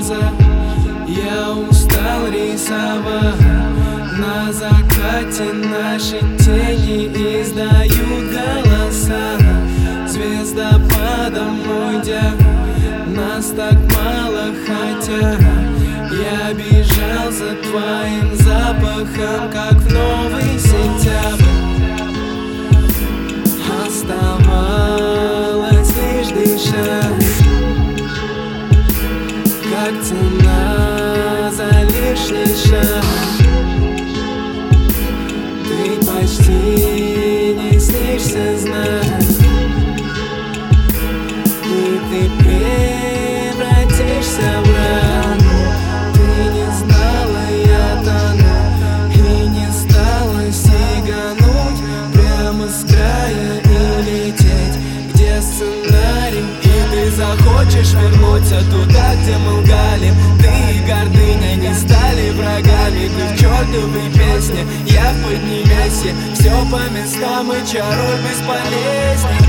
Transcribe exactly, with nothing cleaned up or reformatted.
глаза. Я устал рисовать на закате, наши тени издают голоса. Звездопадом уйдя, нас так мало, хотя я бежал за твоим запахом, как в новый сентябрь. Оставалось лишь дышать, как цена за лишний шаг. Ты почти не снишься знать, и ты превратишься в рану. Ты не знала, я тону, и не стала сигануть прямо с края и лететь, где сценарий. И ты захочешь вернуться туда, где мы лгали. Ты и гордыня не стали врагами. Ты в чертовой песне, я в Поднебесье. Все по местам, и чароль бесполезней.